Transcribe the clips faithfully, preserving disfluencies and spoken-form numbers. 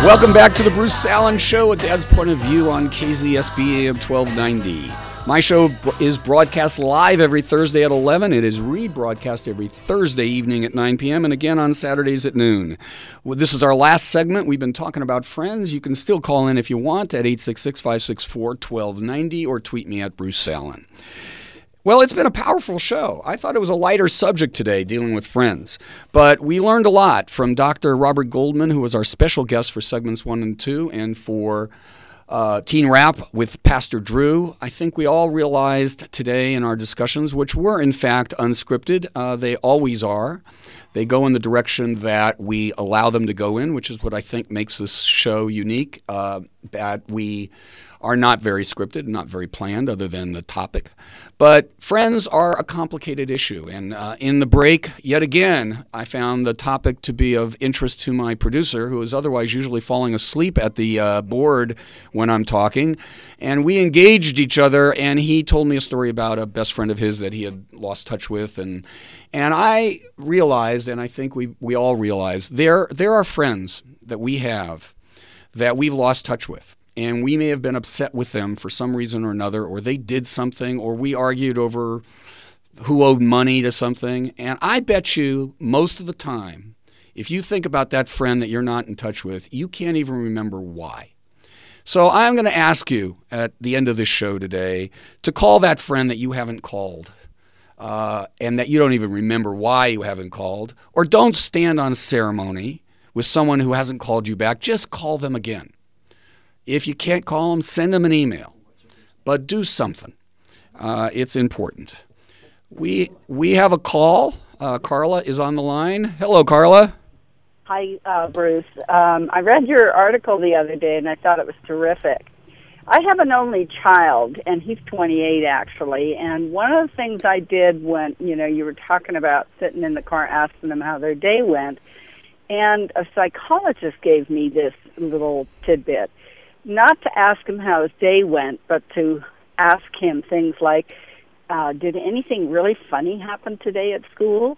Welcome back to the Bruce Salen Show, a dad's point of view on K Z S B A M twelve ninety. My show is broadcast live every Thursday at eleven. It is rebroadcast every Thursday evening at nine p.m. and again on Saturdays at noon. Well, this is our last segment. We've been talking about Friends. You can still call in if you want at eight six six, five six four, one two nine zero or tweet me at Bruce Salen. Well, it's been a powerful show. I thought it was a lighter subject today, dealing with Friends. But we learned a lot from Doctor Robert Goldman, who was our special guest for segments one and two, and for uh, Teen Rap with Pastor Drew. I think we all realized today in our discussions, which were in fact unscripted, uh, they always are. They go in the direction that we allow them to go in, which is what I think makes this show unique, uh, that we are not very scripted, not very planned other than the topic. But Friends are a complicated issue. And uh, in the break, yet again, I found the topic to be of interest to my producer, who is otherwise usually falling asleep at the uh, board when I'm talking. And we engaged each other, and he told me a story about a best friend of his that he had lost touch with. And and I realized, and I think we, we all realize, there there are friends that we have that we've lost touch with. And we may have been upset with them for some reason or another, or they did something, or we argued over who owed money to something. And I bet you most of the time, if you think about that friend that you're not in touch with, you can't even remember why. So I'm going to ask you at the end of this show today to call that friend that you haven't called, uh, and that you don't even remember why you haven't called, or don't stand on ceremony with someone who hasn't called you back. Just call them again. If you can't call them, send them an email. But do something. Uh, it's important. We we have a call. Uh, Carla is on the line. Hello, Carla. Hi, uh, Bruce. Um, I read your article the other day, and I thought it was terrific. I have an only child, and he's twenty-eight, actually. And one of the things I did when, you know, you were talking about sitting in the car asking them how their day went, and a psychologist gave me this little tidbit. Not to ask him how his day went, but to ask him things like, uh, did anything really funny happen today at school?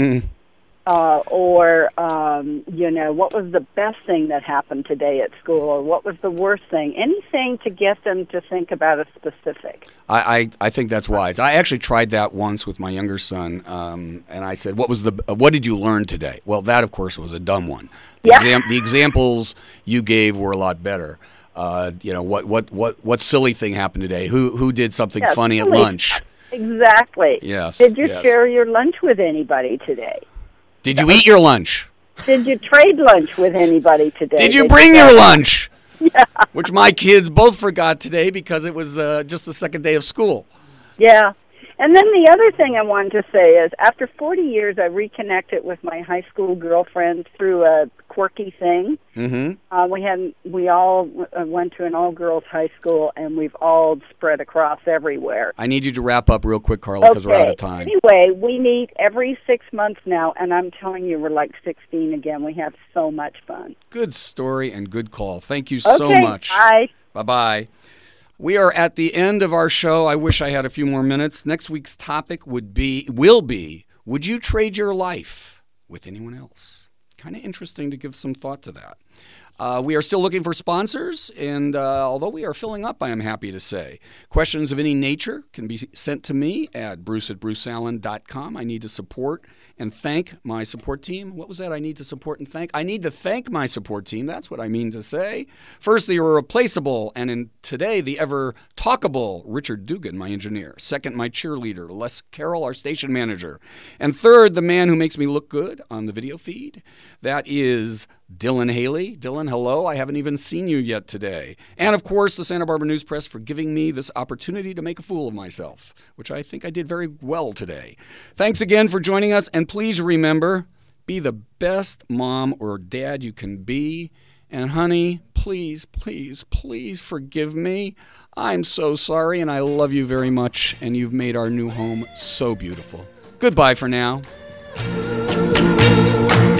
uh, or, um, you know, what was the best thing that happened today at school? Or what was the worst thing? Anything to get them to think about a specific. I, I, I think that's wise. I actually tried that once with my younger son, um, and I said, "What was the? Uh, what did you learn today?" Well, that, of course, was a dumb one. The, yeah. exam- the examples you gave were a lot better. Uh, you know, what, what, what, what silly thing happened today? Who who did something yeah, funny silly. at lunch? Exactly. Yes. Did you yes. share your lunch with anybody today? Did you eat your lunch? Did you trade lunch with anybody today? Did you Did bring you your lunch? Yeah. Which my kids both forgot today because it was uh, just the second day of school. Yeah. And then the other thing I wanted to say is, after forty years, I reconnected with my high school girlfriend through a quirky thing. Mm-hmm. Uh, we had we all uh, went to an all-girls high school, and we've all spread across everywhere. I need you to wrap up real quick, Carla, because okay. we're out of time. Anyway, we meet every six months now, and I'm telling you, we're like sixteen again. We have so much fun. Good story and good call. Thank you okay, so much. Bye. Bye-bye. We are at the end of our show. I wish I had a few more minutes. Next week's topic would be, will be, would you trade your life with anyone else? Kind of interesting to give some thought to that. Uh, we are still looking for sponsors, and uh, although we are filling up, I am happy to say, questions of any nature can be sent to me at bruce at bruce salen dot com. I need to support and thank my support team. What was that? I need to support and thank? I need to thank my support team. That's what I mean to say. First, the irreplaceable, and in today, the ever-talkable Richard Dugan, my engineer. Second, my cheerleader, Les Carroll, our station manager. And third, the man who makes me look good on the video feed. That is Dylan Haley. Dylan, hello. I haven't even seen you yet today. And, of course, the Santa Barbara News Press for giving me this opportunity to make a fool of myself, which I think I did very well today. Thanks again for joining us, and please remember, be the best mom or dad you can be. And, honey, please, please, please forgive me. I'm so sorry, and I love you very much, and you've made our new home so beautiful. Goodbye for now.